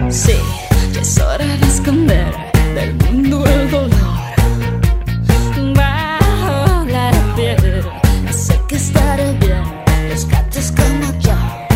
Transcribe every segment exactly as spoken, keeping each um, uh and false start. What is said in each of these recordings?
Sí, ya es hora de esconder del mundo el dolor. Bajo la piel, sé que estaré bien. Los gatos como yo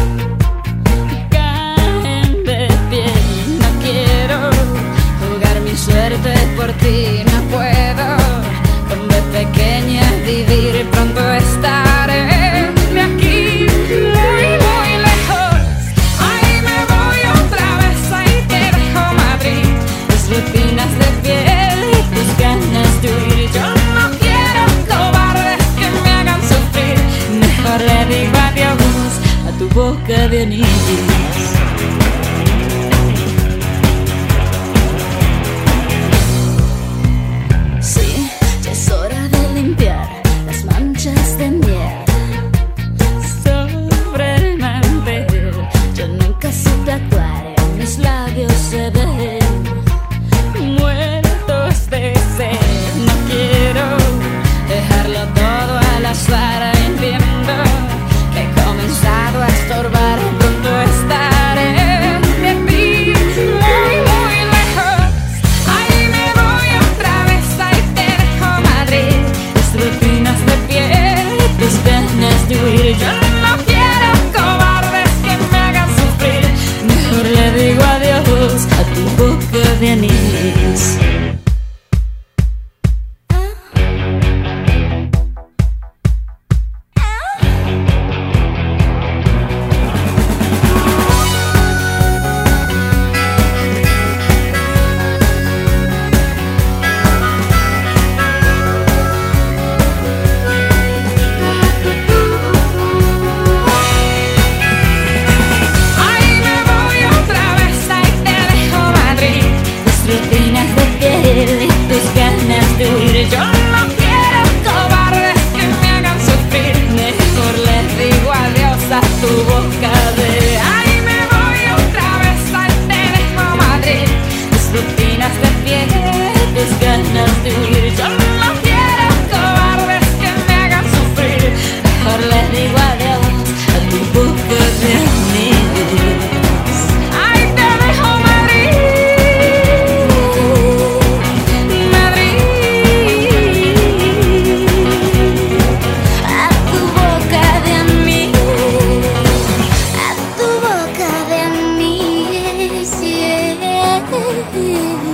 caen de pie. No quiero jugar mi suerte por ti, no puedo. Con de pequeña vivir, pronto estaré de aquí, muy, muy lejos. Ahí me voy otra vez, ahí te dejo Madrid. Tus rutinas de piel y tus ganas de huir. Yo no quiero cobardes que me hagan sufrir. Mejor le digo adiós a tu boca de anís. Sí, ya es hora de limpiar las manchas de miel sobre el mantel. Yo nunca supe actuar, en mis labios se ven muertos de sed. No quiero dejarlo todo al azar. Entiendo que he comenzado a estorbar. Pronto estaré de ti, muy, muy lejos. Ahí me voy otra vez, ahí te dejo Madrid. Tus rutinas de piel, tus ganas de huir. Yo no quiero cobardes que me hagan sufrir. Mejor le digo adiós a tu boca de anís. Rutinas de piel y tus ganas de huir. Yo no quiero cobardes que me hagan sufrir. Mejor les digo adiós a tu boca de. Ahí me voy otra vez, ahí te dejo Madrid. Tus rutinas de piel y tus ganas de huir. Yo no quiero cobardes que me hagan sufrir. Mejor les digo adiós a tu boca de anís. Ahí te dejo Madrid. Yeah.